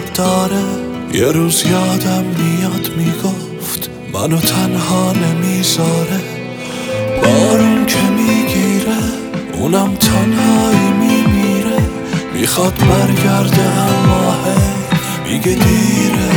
داره. یه روز یادم میاد میگفت منو تنها نمیذاره. بارون که میگیره اونم تنهایی میمیره. میخواد برگرده اما هی میگه دیره.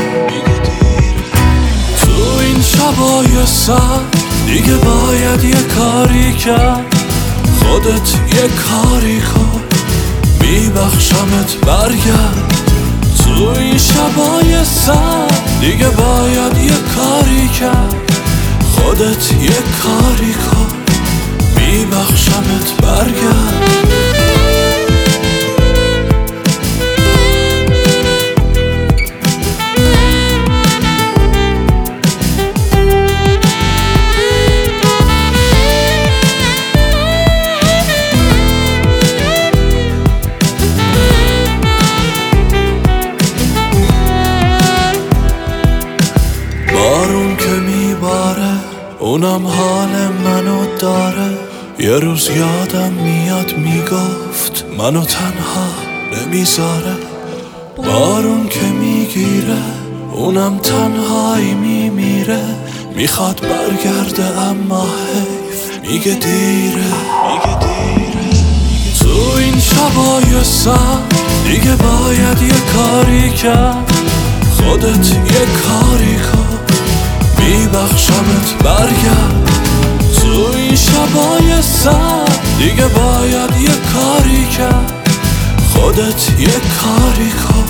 تو این شبای سرد دیگه باید یه کاری کرد. خودت یه کاری کن میبخشمت برگرد. تو این شبای سرد دیگه باید یه کاری کرد. خودت یه کاری کن میبخشمت برگرد. بارون که میباره اونم حال منو داره. یه روز یادم میاد میگفت منو تنها نمیذاره. بارون که میگیره اونم تنهایی میمیره. میخواد برگرده اما حیف میگه دیره. تو این شبای سرد دیگه باید یه کاری کرد. خودت یه کاری کن میبخشمت برگرد. تو این شبای سرد دیگه باید یه کاری کرد. خودت یه کاری کن